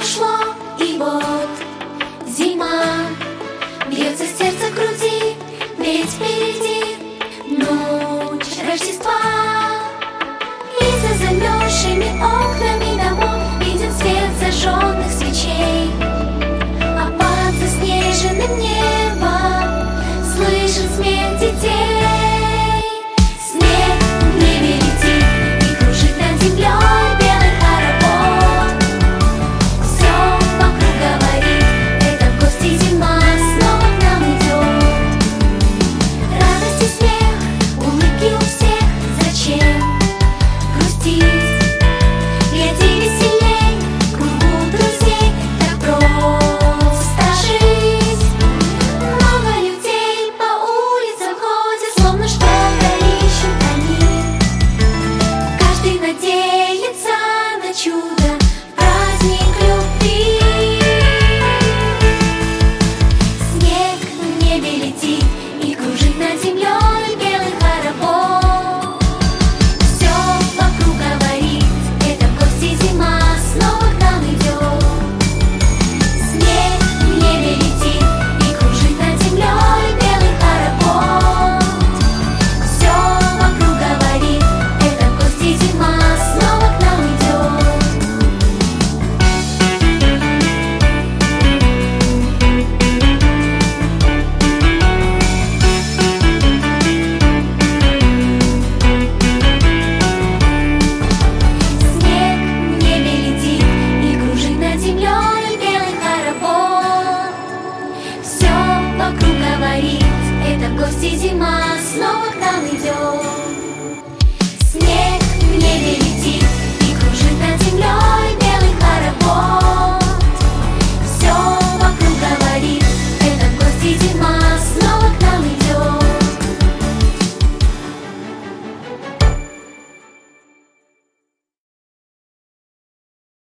прошло, и вот зима. Бьется сердце в груди, ведь впереди ночь Рождества. И за замерзшими окнами домов виден свет зажженных свечей, а под заснеженным небом слышен смех детей. Снег в небе летит и кружит над землей белый хоровод. Все вокруг говорит: это в гости зима снова к нам идет. Радость и смех, улыбки у всех. Зачем грустить? Гляди веселей, в кругу друзей так просто жить. Много людей по улицам ходят, словно что-то ищут они. Каждый надеется на чудо, праздник любви. Снег в небе летит и кружит над землей белый хоровод. Все вокруг говорит: это в гости зима снова к нам идет. Снег в небе летит и кружит над землей белый хоровод. Все вокруг говорит: это в гости зима снова к нам идет. Снег в небе летит и кружит над землей белый хоровод. Все вокруг говорит: это в гости зима